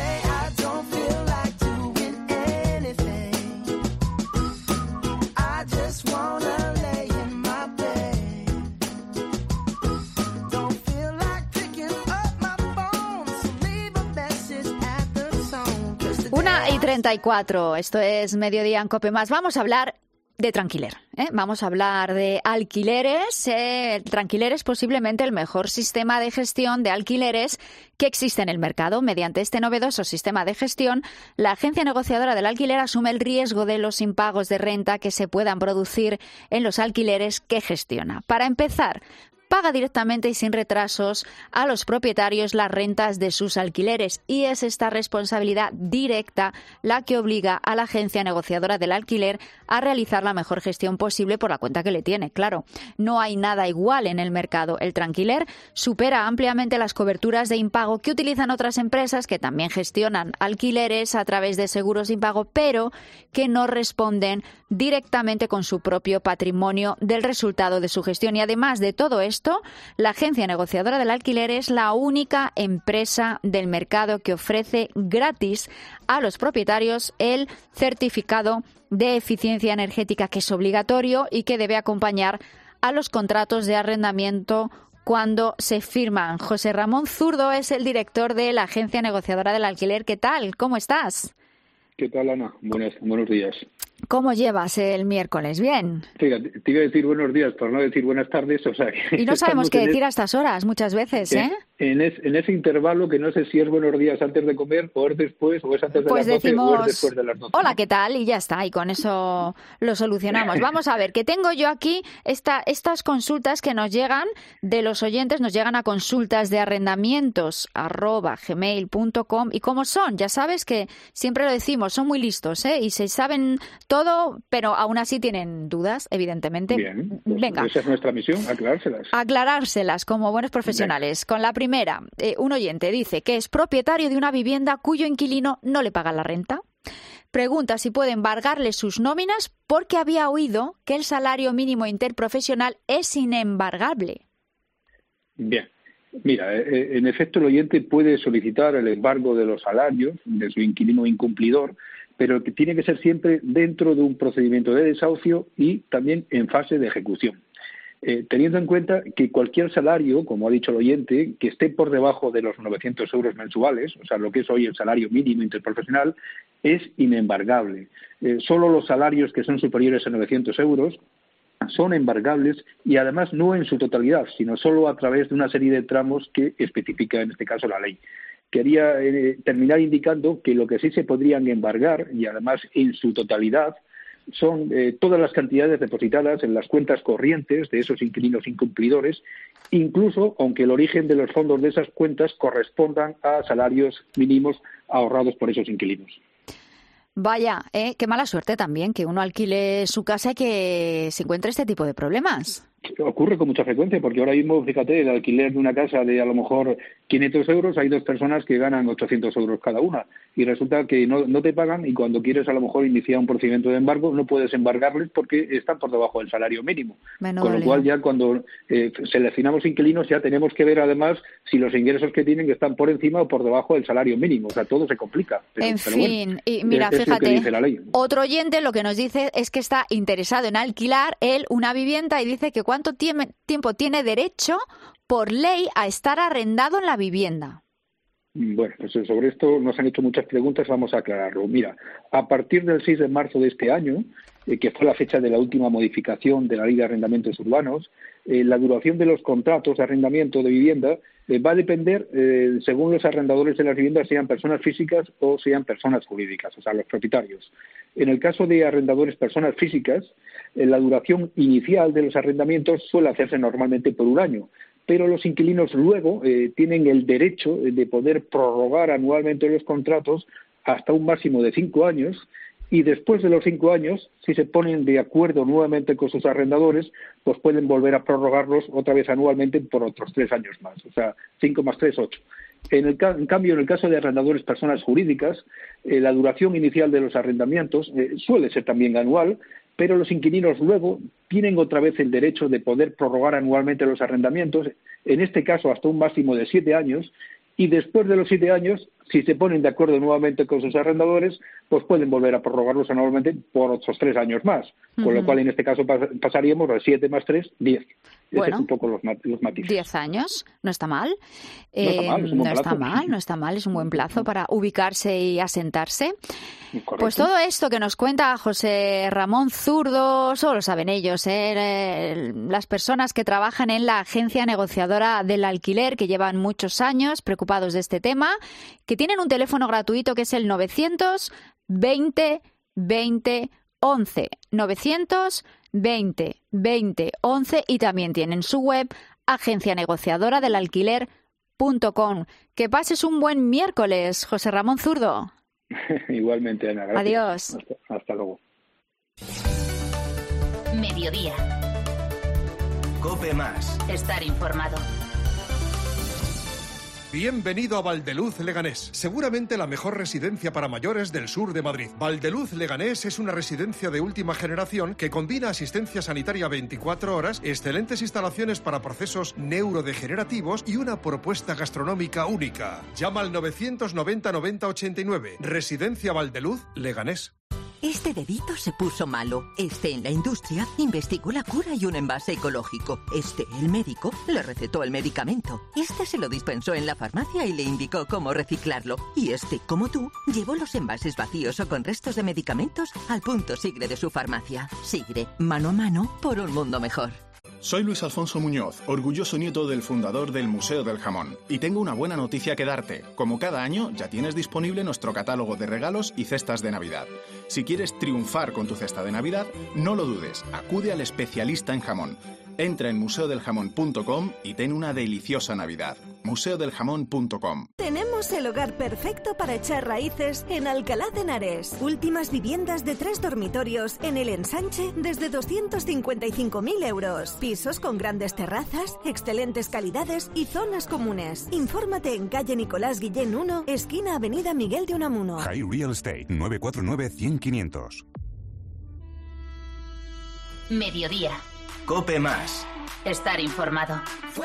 una y treinta y cuatro, esto es Mediodía en Cope más. Vamos a hablar de Tranquiler, ¿eh? Vamos a hablar de alquileres. Eh, Tranquiler es posiblemente el mejor sistema de gestión de alquileres que existe en el mercado. Mediante este novedoso sistema de gestión, la agencia negociadora del alquiler asume el riesgo de los impagos de renta que se puedan producir en los alquileres que gestiona. Para empezar, paga directamente y sin retrasos a los propietarios las rentas de sus alquileres, y es esta responsabilidad directa la que obliga a la agencia negociadora del alquiler a realizar la mejor gestión posible por la cuenta que le tiene. Claro, no hay nada igual en el mercado. El Tranquiler supera ampliamente las coberturas de impago que utilizan otras empresas que también gestionan alquileres a través de seguros de impago, pero que no responden directamente con su propio patrimonio del resultado de su gestión. Y además de todo esto, la agencia negociadora del alquiler es la única empresa del mercado que ofrece gratis a los propietarios el certificado de eficiencia energética, que es obligatorio y que debe acompañar a los contratos de arrendamiento cuando se firman. José Ramón Zurdo es el director de la agencia negociadora del alquiler. ¿Qué tal? ¿Cómo estás? ¿Qué tal, Ana? Buenos, buenos días. ¿Cómo llevas el miércoles? ¿Bien? Fíjate, te iba a decir buenos días, por no decir buenas tardes. O sea, que y no sabemos qué decir es, a estas horas muchas veces, ¿eh? En, es, en ese intervalo que no sé si es buenos días antes de comer, o es después, o es antes de pues las doce, decimos, o es después de las doce. Hola, ¿qué tal? Y ya está, y con eso lo solucionamos. Vamos a ver, que tengo yo aquí esta, estas consultas que nos llegan de los oyentes, nos llegan a consultas de arrendamientos arroba gmail punto com, y cómo son, ya sabes que siempre lo decimos, son muy listos, ¿eh? Y se saben todo, pero aún así tienen dudas, evidentemente. Bien, pues venga. Esa es nuestra misión, aclarárselas. Aclarárselas como buenos profesionales. Venga. Con la primera, eh, un oyente dice que es propietario de una vivienda cuyo inquilino no le paga la renta. Pregunta si puede embargarle sus nóminas porque había oído que el salario mínimo interprofesional es inembargable. Bien. Mira, eh, en efecto el oyente puede solicitar el embargo de los salarios de su inquilino incumplidor, pero que tiene que ser siempre dentro de un procedimiento de desahucio y también en fase de ejecución. Eh, teniendo en cuenta que cualquier salario, como ha dicho el oyente, que esté por debajo de los novecientos euros mensuales, o sea, lo que es hoy el salario mínimo interprofesional, es inembargable. Eh, solo los salarios que son superiores a novecientos euros son embargables, y además no en su totalidad, sino solo a través de una serie de tramos que especifica en este caso la ley. Quería eh, terminar indicando que lo que sí se podrían embargar, y además en su totalidad, son eh, todas las cantidades depositadas en las cuentas corrientes de esos inquilinos incumplidores, incluso aunque el origen de los fondos de esas cuentas correspondan a salarios mínimos ahorrados por esos inquilinos. Vaya, ¿eh? Qué mala suerte también que uno alquile su casa y que se encuentre este tipo de problemas. Ocurre con mucha frecuencia, porque ahora mismo, fíjate, el alquiler de una casa de a lo mejor quinientos euros, hay dos personas que ganan ochocientos euros cada una, y resulta que no, no te pagan, y cuando quieres a lo mejor iniciar un procedimiento de embargo no puedes embargarles porque están por debajo del salario mínimo. Menudo con lo cual ya cuando eh, seleccionamos inquilinos ya tenemos que ver además si los ingresos que tienen están por encima o por debajo del salario mínimo, o sea, todo se complica. Pero, en pero fin, bueno, y mira, es, fíjate, es otro oyente lo que nos dice es que está interesado en alquilar él una vivienda y dice que cuánto tiene, tiempo tiene derecho por ley a estar arrendado en la vivienda. Bueno, pues sobre esto nos han hecho muchas preguntas, vamos a aclararlo. Mira, a partir del seis de marzo de este año, eh, que fue la fecha de la última modificación de la Ley de Arrendamientos Urbanos, eh, la duración de los contratos de arrendamiento de vivienda eh, va a depender eh, según los arrendadores de las viviendas, sean personas físicas o sean personas jurídicas, o sea, los propietarios. En el caso de arrendadores personas físicas, eh, la duración inicial de los arrendamientos suele hacerse normalmente por un año, pero los inquilinos luego eh, tienen el derecho de poder prorrogar anualmente los contratos hasta un máximo de cinco años, y después de los cinco años, si se ponen de acuerdo nuevamente con sus arrendadores, pues pueden volver a prorrogarlos otra vez anualmente por otros tres años más, o sea, cinco más tres, ocho. En, el, en cambio, en el caso de arrendadores personas jurídicas, eh, la duración inicial de los arrendamientos eh, suele ser también anual, pero los inquilinos luego tienen otra vez el derecho de poder prorrogar anualmente los arrendamientos, en este caso hasta un máximo de siete años, y después de los siete años, si se ponen de acuerdo nuevamente con sus arrendadores, pues pueden volver a prorrogarlos anualmente por otros tres años más, con uh-huh. lo cual en este caso pas pasaríamos a siete más tres, diez. Bueno, ese es un poco los, los matices. Diez años, no está mal. No está eh, mal, es un buen no plazo. está mal, no está mal, es un buen plazo para ubicarse y asentarse. Correcto. Pues todo esto que nos cuenta José Ramón Zurdo, solo lo saben ellos, ¿eh? Las personas que trabajan en la agencia negociadora del alquiler, que llevan muchos años preocupados de este tema, que tienen un teléfono gratuito que es el novecientos veinte veinte once, novecientos veinte veinte once, y también tienen su web agencia negociadora del alquiler punto com. Que pases un buen miércoles, José Ramón Zurdo. Igualmente, Ana. Gracias. Adiós. Hasta, hasta luego. Mediodía. Cope Más. Estar informado. Bienvenido a Valdeluz Leganés, seguramente la mejor residencia para mayores del sur de Madrid. Valdeluz Leganés es una residencia de última generación que combina asistencia sanitaria veinticuatro horas, excelentes instalaciones para procesos neurodegenerativos y una propuesta gastronómica única. Llama al novecientos noventa noventa ochenta y nueve. Residencia Valdeluz Leganés. Este dedito se puso malo. Este en la industria investigó la cura y un envase ecológico. Este, el médico, le recetó el medicamento. Este se lo dispensó en la farmacia y le indicó cómo reciclarlo. Y este, como tú, llevó los envases vacíos o con restos de medicamentos al punto Sigre de su farmacia. Sigre, mano a mano por un mundo mejor. Soy Luis Alfonso Muñoz, orgulloso nieto del fundador del Museo del Jamón. Y tengo una buena noticia que darte. Como cada año, ya tienes disponible nuestro catálogo de regalos y cestas de Navidad. Si quieres triunfar con tu cesta de Navidad, no lo dudes, acude al especialista en jamón. Entra en museo del jamón punto com y ten una deliciosa Navidad. museo del jamón punto com. Tenemos el hogar perfecto para echar raíces en Alcalá de Henares. Últimas viviendas de tres dormitorios en el ensanche desde doscientos cincuenta y cinco mil euros. Pisos con grandes terrazas, excelentes calidades y zonas comunes. Infórmate en calle Nicolás Guillén uno, esquina Avenida Miguel de Unamuno. High Real Estate, nueve cuatro nueve, cien, quinientos. Mediodía. Cope Más. Estar informado.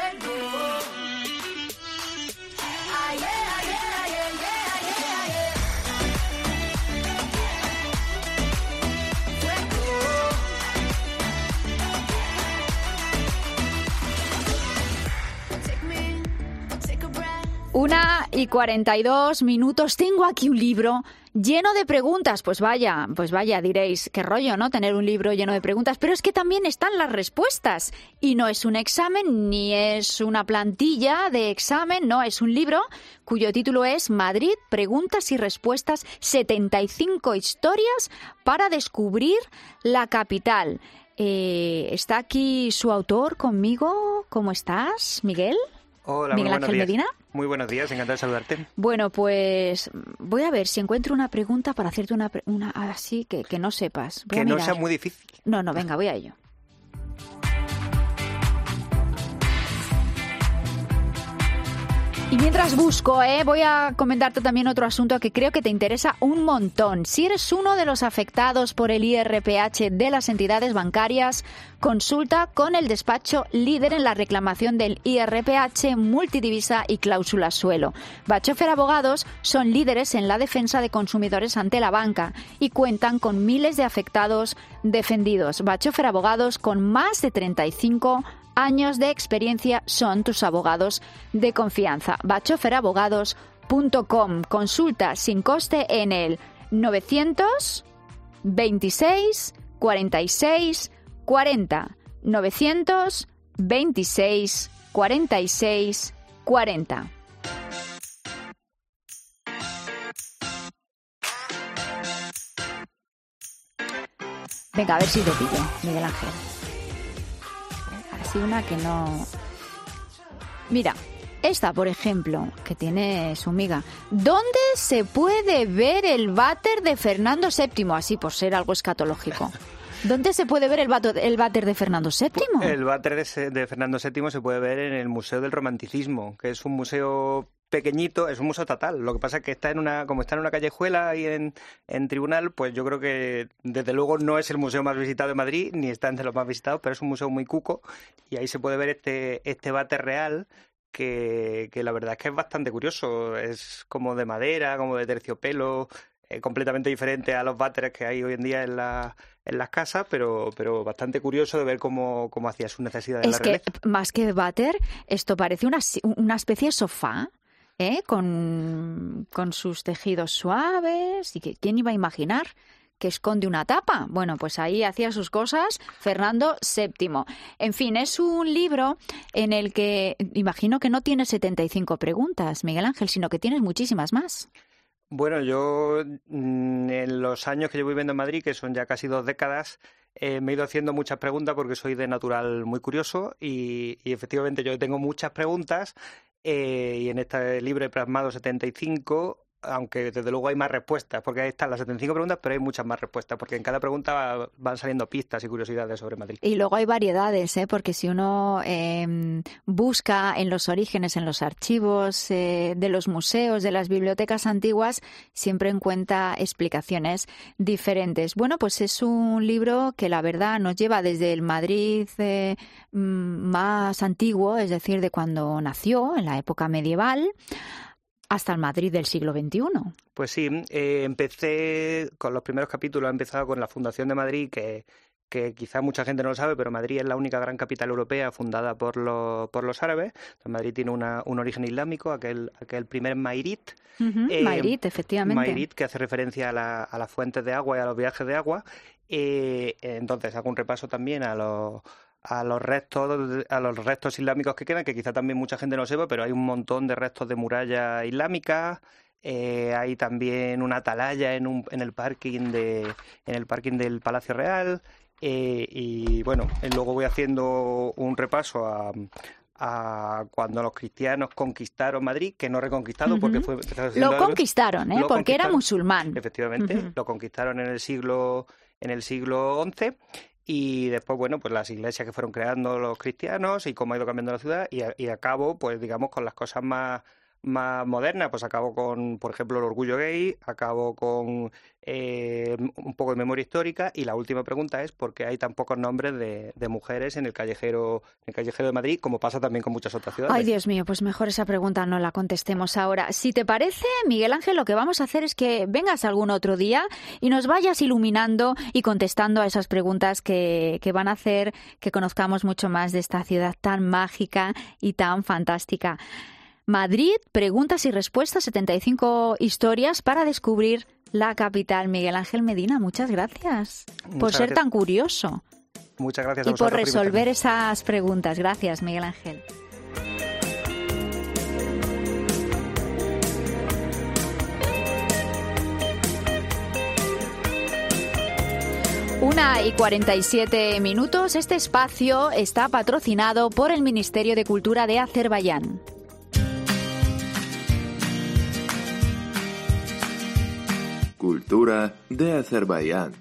Una y cuarenta y dos minutos. Tengo aquí un libro lleno de preguntas. Pues vaya, pues vaya, diréis, qué rollo, ¿no? Tener un libro lleno de preguntas. Pero es que también están las respuestas. Y no es un examen, ni es una plantilla de examen, no, es un libro cuyo título es Madrid, preguntas y respuestas, setenta y cinco historias para descubrir la capital. Eh, está aquí su autor conmigo. ¿Cómo estás, Miguel? Hola, Miguel muy Ángel buenos días. Medina. Muy buenos días, encantado de saludarte. Bueno, pues voy a ver si encuentro una pregunta para hacerte una, pre- una así que, que no sepas. Voy que a no mirar. sea muy difícil. No, no, venga, voy a ello. Y mientras busco, ¿eh? voy a comentarte también otro asunto que creo que te interesa un montón. Si eres uno de los afectados por el I R P H de las entidades bancarias, consulta con el despacho líder en la reclamación del I R P H, multidivisa y cláusula suelo. Bachofer Abogados son líderes en la defensa de consumidores ante la banca y cuentan con miles de afectados defendidos. Bachofer Abogados, con más de treinta y cinco años de experiencia, son tus abogados de confianza. bachofer abogados punto com. Consulta sin coste en el novecientos veintiséis cuarenta y seis cuarenta. novecientos veintiséis cuarenta y seis cuarenta. Venga, a ver si te pillo, Miguel Ángel. Así una que no... Mira, esta, por ejemplo, que tiene su miga. ¿Dónde se puede ver el váter de Fernando séptimo? Así, por ser algo escatológico. ¿Dónde se puede ver el, vato, el váter de Fernando séptimo? El váter de, de Fernando séptimo se puede ver en el Museo del Romanticismo, que es un museo pequeñito, es un museo estatal. Lo que pasa es que está en una, como está en una callejuela y en, en Tribunal, pues yo creo que desde luego no es el museo más visitado de Madrid, ni está entre los más visitados, pero es un museo muy cuco y ahí se puede ver este, este váter real que, que la verdad es que es bastante curioso. Es como de madera, como de terciopelo, eh, completamente diferente a los váteres que hay hoy en día en, la, en las casas, pero, pero bastante curioso de ver cómo, cómo hacía sus necesidades Es la que realeza. más que váter, esto parece una, una especie de sofá. ¿Eh? Con, con sus tejidos suaves. ¿Y que, quién iba a imaginar que esconde una tapa? Bueno, pues ahí hacía sus cosas Fernando séptimo. En fin, es un libro en el que imagino que no tienes setenta y cinco preguntas, Miguel Ángel, sino que tienes muchísimas más. Bueno, yo en los años que llevo viviendo en Madrid, que son ya casi dos décadas, eh, me he ido haciendo muchas preguntas porque soy de natural muy curioso y, y efectivamente yo tengo muchas preguntas. Eh, y en este libro he plasmado setenta y cinco, aunque desde luego hay más respuestas, porque ahí están las setenta y cinco preguntas, pero hay muchas más respuestas, porque en cada pregunta van saliendo pistas y curiosidades sobre Madrid. Y luego hay variedades, ¿eh? Porque si uno eh, busca en los orígenes, en los archivos eh, de los museos, de las bibliotecas antiguas, siempre encuentra explicaciones diferentes. Bueno, pues es un libro que la verdad nos lleva desde el Madrid eh, más antiguo, es decir, de cuando nació, en la época medieval, hasta el Madrid del siglo veintiuno. Pues sí, eh, empecé con los primeros capítulos, he empezado con la Fundación de Madrid, que, que quizá mucha gente no lo sabe, pero Madrid es la única gran capital europea fundada por los, por los árabes. Madrid tiene una, un origen islámico, aquel, aquel primer Mairit. Uh-huh, eh, Mairit, efectivamente. Mairit, que hace referencia a, la, a las fuentes de agua y a los viajes de agua. Eh, entonces hago un repaso también a los... a los restos a los restos islámicos que quedan, que quizá también mucha gente no sepa, pero hay un montón de restos de murallas islámicas. Eh, hay también una atalaya en un en el parking de en el parking del Palacio Real. Eh, y bueno, luego voy haciendo un repaso a a cuando los cristianos conquistaron Madrid, que no reconquistado, uh-huh. porque fue... Lo conquistaron, ¿eh? Lo porque conquistaron, era musulmán. Efectivamente, uh-huh. lo conquistaron en el siglo en el siglo once. Y después, bueno, pues las iglesias que fueron creando los cristianos y cómo ha ido cambiando la ciudad. Y, a, y acabo, pues digamos, con las cosas más, más modernas. Pues acabo con, por ejemplo, el orgullo gay, acabo con eh, un poco de memoria histórica. Y la última pregunta es por qué hay tan pocos nombres de, de mujeres en el callejero en el callejero de Madrid, como pasa también con muchas otras ciudades. Ay, Dios mío, pues mejor esa pregunta no la contestemos ahora. Si te parece, Miguel Ángel, lo que vamos a hacer es que vengas algún otro día y nos vayas iluminando y contestando a esas preguntas que, que van a hacer que conozcamos mucho más de esta ciudad tan mágica y tan fantástica. Madrid, preguntas y respuestas, setenta y cinco historias para descubrir la capital. Miguel Ángel Medina, muchas gracias muchas por ser gracias. tan curioso. Muchas gracias a y por vosotros, resolver esas preguntas. Gracias, Miguel Ángel. Una y cuarenta y siete minutos. Este espacio está patrocinado por el Ministerio de Cultura de Azerbaiyán. Cultura de Azerbaiyán.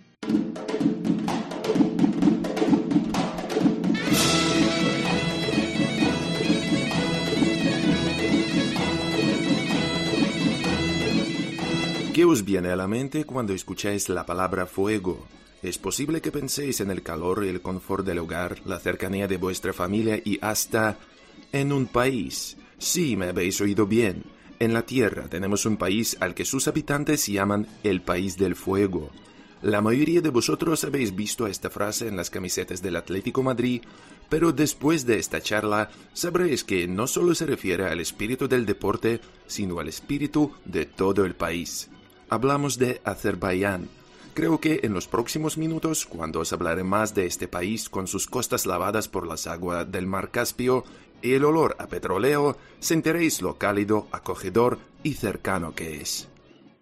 ¿Qué os viene a la mente cuando escucháis la palabra fuego? Es posible que penséis en el calor y el confort del hogar, la cercanía de vuestra familia y hasta en un país. Sí, me habéis oído bien. En la Tierra tenemos un país al que sus habitantes llaman el País del Fuego. La mayoría de vosotros habéis visto esta frase en las camisetas del Atlético Madrid, pero después de esta charla sabréis que no solo se refiere al espíritu del deporte, sino al espíritu de todo el país. Hablamos de Azerbaiyán. Creo que en los próximos minutos, cuando os hablaré más de este país con sus costas lavadas por las aguas del mar Caspio y el olor a petróleo, sentiréis lo cálido, acogedor y cercano que es.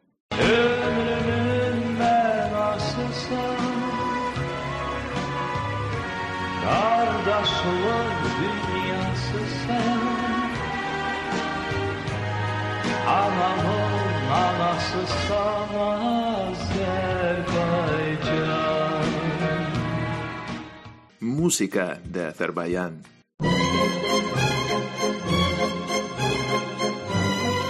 Música de Azerbaiyán.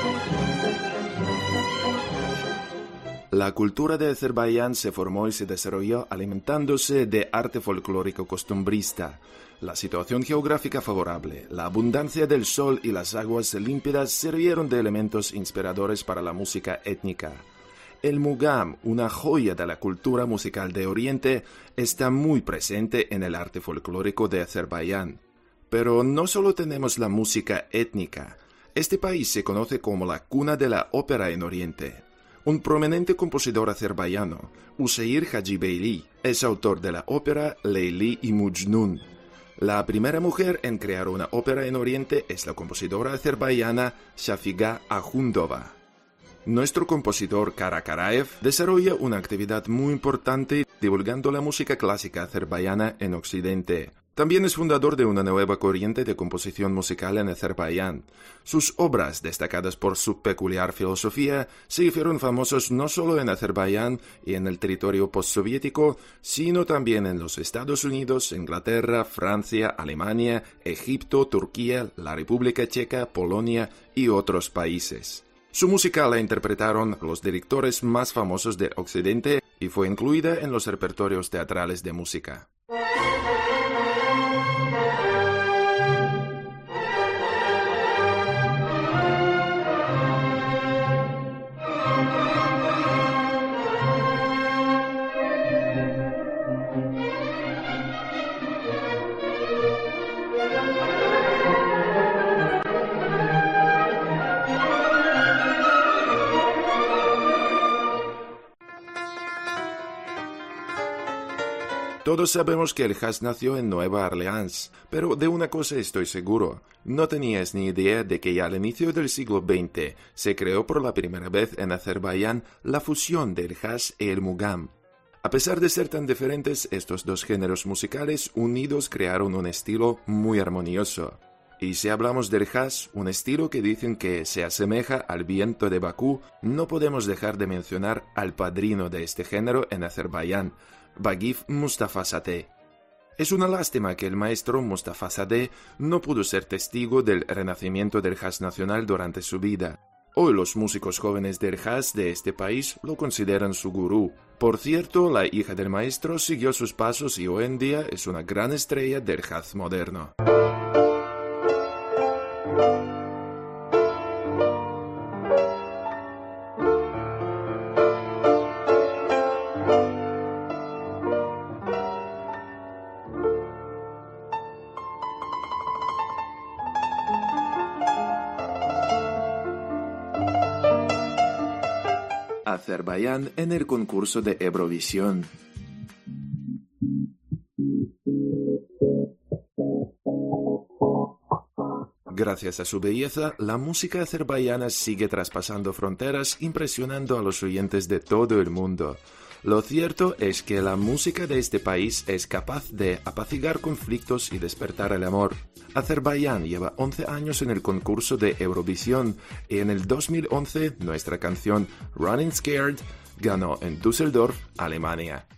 La cultura de Azerbaiyán se formó y se desarrolló alimentándose de arte folclórico costumbrista. La situación geográfica favorable, la abundancia del sol y las aguas límpidas sirvieron de elementos inspiradores para la música étnica. El mugam, una joya de la cultura musical de Oriente, está muy presente en el arte folclórico de Azerbaiyán. Pero no solo tenemos la música étnica. Este país se conoce como la cuna de la ópera en Oriente. Un prominente compositor azerbaiyano, Useyir Hajibeyli, es autor de la ópera Leyli y Mujnun. La primera mujer en crear una ópera en Oriente es la compositora azerbaiyana Shafiga Ahundova. Nuestro compositor Karakaraev desarrolla una actividad muy importante divulgando la música clásica azerbaiyana en Occidente. También es fundador de una nueva corriente de composición musical en Azerbaiyán. Sus obras, destacadas por su peculiar filosofía, se hicieron famosos no solo en Azerbaiyán y en el territorio postsoviético, sino también en los Estados Unidos, Inglaterra, Francia, Alemania, Egipto, Turquía, la República Checa, Polonia y otros países. Su música la interpretaron los directores más famosos de Occidente y fue incluida en los repertorios teatrales de música. Todos sabemos que el jazz nació en Nueva Orleans, pero de una cosa estoy seguro, no tenías ni idea de que ya al inicio del siglo veinte se creó por la primera vez en Azerbaiyán la fusión del jazz y el mugam. A pesar de ser tan diferentes, estos dos géneros musicales unidos crearon un estilo muy armonioso. Y si hablamos del jazz, un estilo que dicen que se asemeja al viento de Bakú, no podemos dejar de mencionar al padrino de este género en Azerbaiyán, Bagif Mustafazadeh. Es una lástima que el maestro Mustafazadeh no pudo ser testigo del renacimiento del jazz nacional durante su vida. Hoy los músicos jóvenes del jazz de este país lo consideran su gurú. Por cierto, la hija del maestro siguió sus pasos y hoy en día es una gran estrella del jazz moderno. Azerbaiyán en el concurso de Eurovisión. Gracias a su belleza, la música azerbaiyana sigue traspasando fronteras, impresionando a los oyentes de todo el mundo. Lo cierto es que la música de este país es capaz de apaciguar conflictos y despertar el amor. Azerbaiyán lleva once años en el concurso de Eurovisión y en el dos mil once nuestra canción Running Scared ganó en Düsseldorf, Alemania.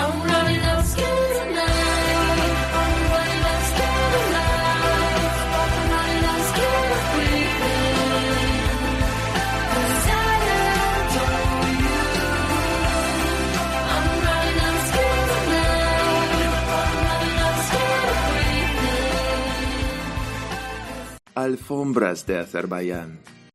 Alfombras de Azerbaiyán.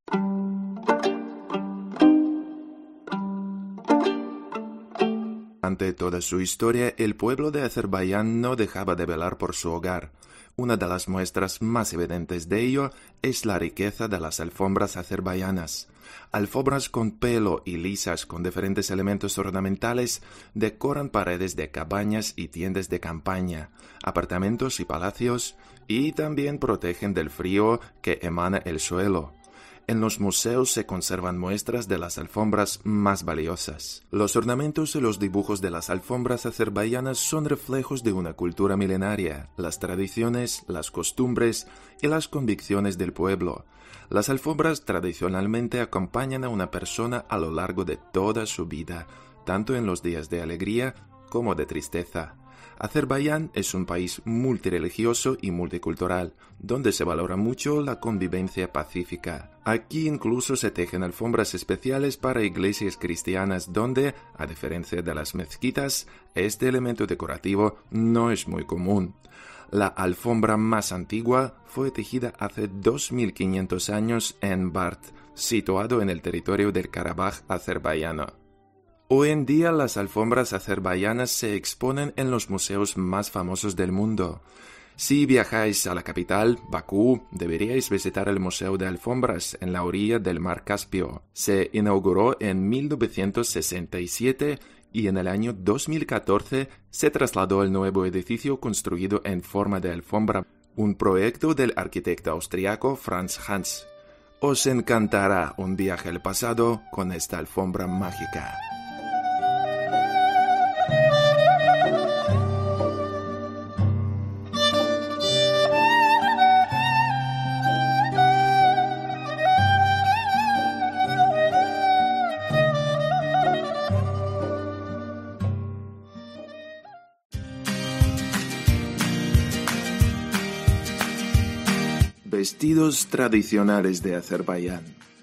Ante toda su historia, el pueblo de Azerbaiyán no dejaba de velar por su hogar. Una de las muestras más evidentes de ello es la riqueza de las alfombras azerbaiyanas. Alfombras con pelo y lisas con diferentes elementos ornamentales decoran paredes de cabañas y tiendas de campaña, apartamentos y palacios, y también protegen del frío que emana el suelo. En los museos se conservan muestras de las alfombras más valiosas. Los ornamentos y los dibujos de las alfombras azerbaiyanas son reflejos de una cultura milenaria, las tradiciones, las costumbres y las convicciones del pueblo. Las alfombras tradicionalmente acompañan a una persona a lo largo de toda su vida, tanto en los días de alegría como de tristeza. Azerbaiyán es un país multireligioso y multicultural, donde se valora mucho la convivencia pacífica. Aquí incluso se tejen alfombras especiales para iglesias cristianas donde, a diferencia de las mezquitas, este elemento decorativo no es muy común. La alfombra más antigua fue tejida hace dos mil quinientos años en Bart, situado en el territorio del Karabaj azerbaiyano. Hoy en día las alfombras azerbaiyanas se exponen en los museos más famosos del mundo. Si viajáis a la capital, Bakú, deberíais visitar el Museo de Alfombras en la orilla del Mar Caspio. Se inauguró en mil novecientos sesenta y siete y en el año dos mil catorce se trasladó al nuevo edificio construido en forma de alfombra, un proyecto del arquitecto austriaco Franz Hans. Os encantará un viaje al pasado con esta alfombra mágica. Vestidos tradicionales de Azerbaiyán.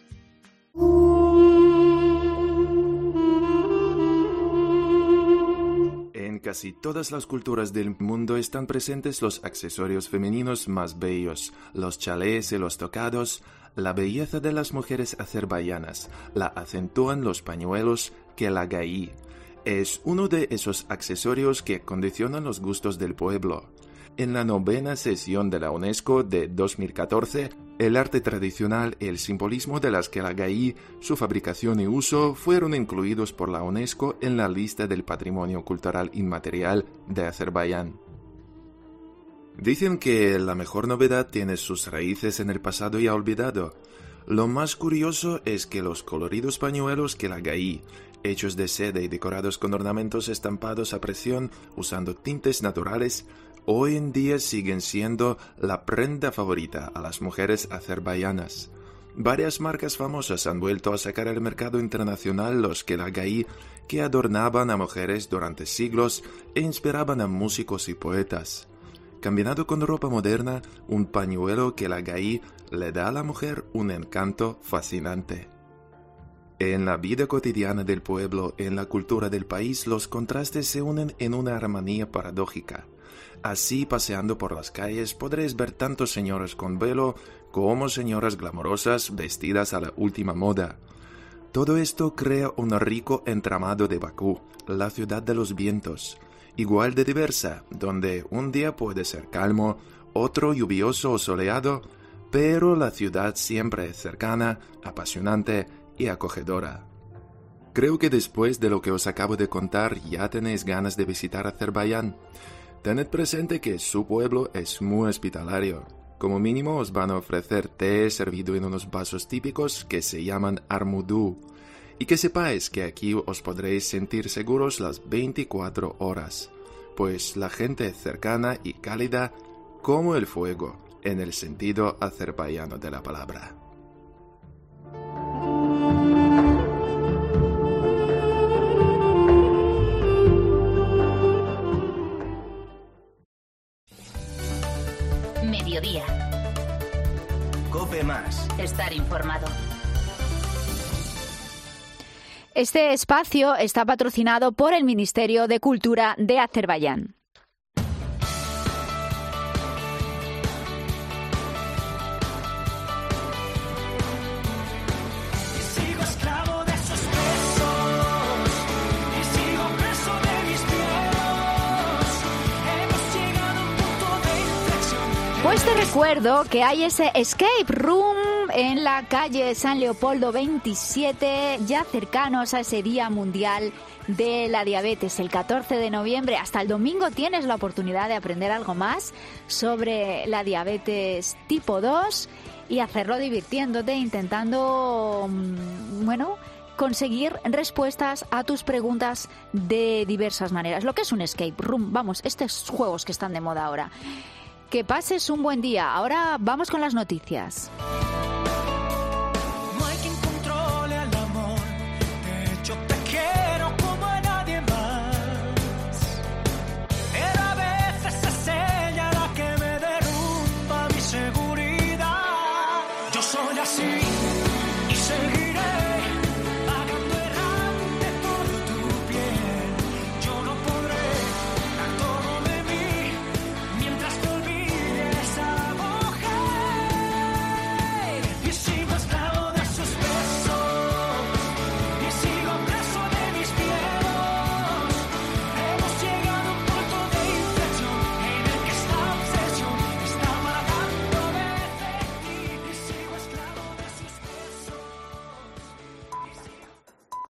En casi todas las culturas del mundo están presentes los accesorios femeninos más bellos, los chalés y los tocados. La belleza de las mujeres azerbaiyanas la acentúan los pañuelos kelagayi. Es uno de esos accesorios que condicionan los gustos del pueblo. En la novena sesión de la UNESCO de dos mil catorce, el arte tradicional y el simbolismo de las kelagayi, su fabricación y uso fueron incluidos por la UNESCO en la lista del Patrimonio Cultural Inmaterial de Azerbaiyán. Dicen que la mejor novedad tiene sus raíces en el pasado ya olvidado. Lo más curioso es que los coloridos pañuelos kelagayi, hechos de seda y decorados con ornamentos estampados a presión usando tintes naturales, hoy en día siguen siendo la prenda favorita a las mujeres azerbaiyanas. Varias marcas famosas han vuelto a sacar al mercado internacional los kelagayi que adornaban a mujeres durante siglos e inspiraban a músicos y poetas. Combinado con ropa moderna, un pañuelo kelagayi le da a la mujer un encanto fascinante. En la vida cotidiana del pueblo y en la cultura del país, los contrastes se unen en una armonía paradójica. Así, paseando por las calles, podréis ver tanto señoras con velo como señoras glamorosas vestidas a la última moda. Todo esto crea un rico entramado de Bakú, la ciudad de los vientos, igual de diversa, donde un día puede ser calmo, otro lluvioso o soleado, pero la ciudad siempre es cercana, apasionante y acogedora. Creo que después de lo que os acabo de contar ya tenéis ganas de visitar Azerbaiyán. Tened presente que su pueblo es muy hospitalario. Como mínimo os van a ofrecer té servido en unos vasos típicos que se llaman armudú. Y que sepáis que aquí os podréis sentir seguros las veinticuatro horas, pues la gente es cercana y cálida como el fuego, en el sentido azerbaiyano de la palabra. Mediodía. Cope Más. Estar informado. Este espacio está patrocinado por el Ministerio de Cultura de Azerbaiyán. Pues te recuerdo que hay ese escape room en la calle San Leopoldo veintisiete, ya cercanos a ese Día Mundial de la Diabetes. El catorce de noviembre hasta el domingo tienes la oportunidad de aprender algo más sobre la diabetes tipo dos y hacerlo divirtiéndote, intentando, bueno, conseguir respuestas a tus preguntas de diversas maneras. Lo que es un escape room, vamos, estos juegos que están de moda ahora. Que pases un buen día. Ahora vamos con las noticias.